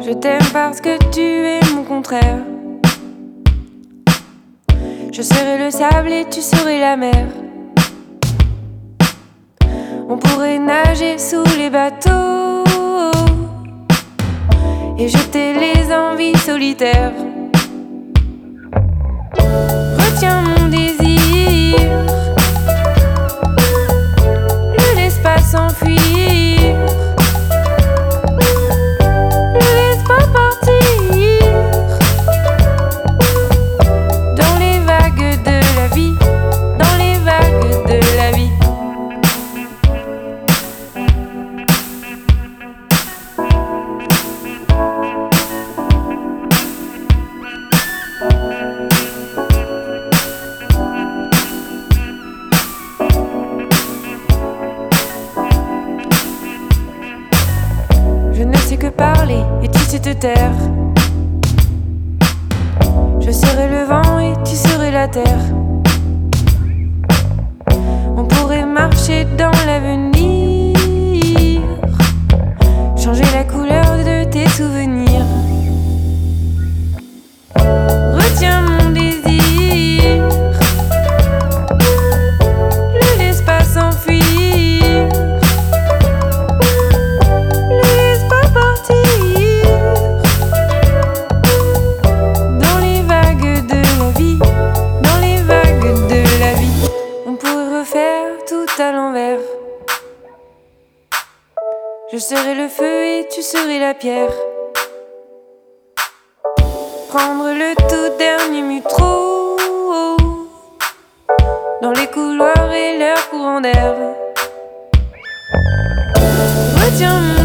Je t'aime parce que tu es mon contraire. Je serai le sable et tu serais la mer. On pourrait nager sous les bateaux et jeter les envies solitaires. Retiens mon désir, ne laisse pas s'enfuir. Je ne sais que parler et tu sais te taire. Je serai le vent et tu serais la terre. On pourrait marcher dans l'avenir, changer la couleur de tes souvenirs. Retiens mon désir, ne laisse pas s'enfuir. Tout à l'envers. Je serai le feu et tu serais la pierre. Prendre le tout dernier métro dans les couloirs et leur courant d'air. Retiens